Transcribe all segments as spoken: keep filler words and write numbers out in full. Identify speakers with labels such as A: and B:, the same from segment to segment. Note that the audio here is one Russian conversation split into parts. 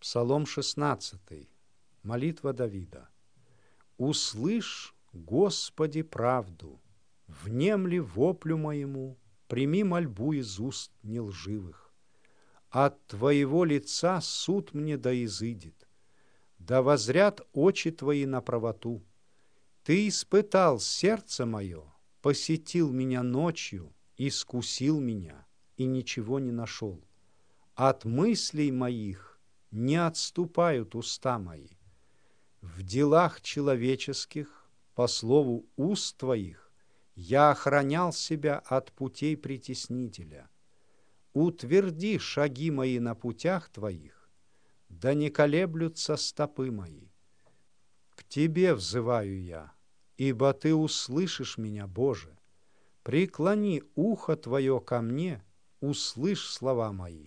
A: Псалом шестнадцатый. Молитва Давида. «Услышь, Господи, правду, внемли воплю моему, прими мольбу из уст нелживых. От Твоего лица суд мне да изыдет, да возрят очи Твои на правоту. Ты испытал сердце мое, посетил меня ночью, искусил меня, и ничего не нашел. От мыслей моих не отступают уста мои. В делах человеческих, по слову уст Твоих, я охранял себя от путей притеснителя. Утверди шаги мои на путях Твоих, да не колеблются стопы мои. К Тебе взываю я, ибо Ты услышишь меня, Боже. Преклони ухо Твое ко мне, услышь слова мои.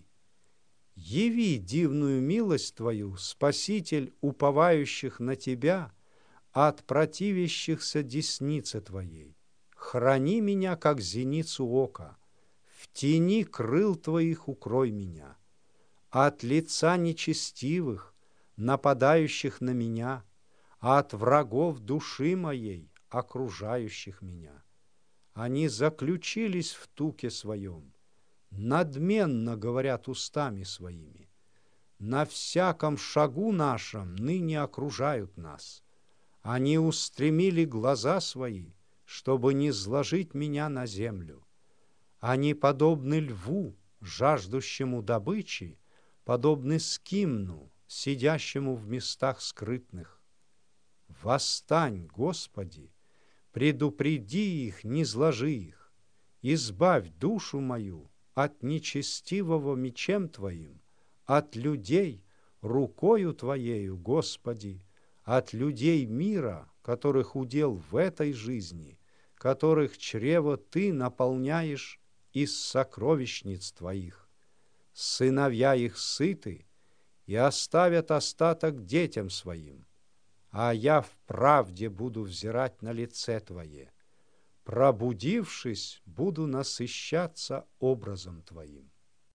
A: Яви дивную милость Твою, Спаситель уповающих на Тебя, от противящихся деснице Твоей. Храни меня, как зеницу ока, в тени крыл Твоих укрой меня. От лица нечестивых, нападающих на меня, от врагов души моей, окружающих меня. Они заключились в туке своем, надменно говорят устами своими. На всяком шагу нашем ныне окружают нас. Они устремили глаза свои, чтобы не сложить меня на землю. Они подобны льву, жаждущему добычи, подобны скимну, сидящему в местах скрытных. Восстань, Господи, предупреди их, не зложи их, избавь душу мою от нечестивого мечем Твоим, от людей рукою Твоею, Господи, от людей мира, которых удел в этой жизни, которых чрево Ты наполняешь из сокровищниц Твоих. Сыновья их сыты и оставят остаток детям своим, а я в правде буду взирать на лице Твое. Пробудившись, буду насыщаться образом Твоим.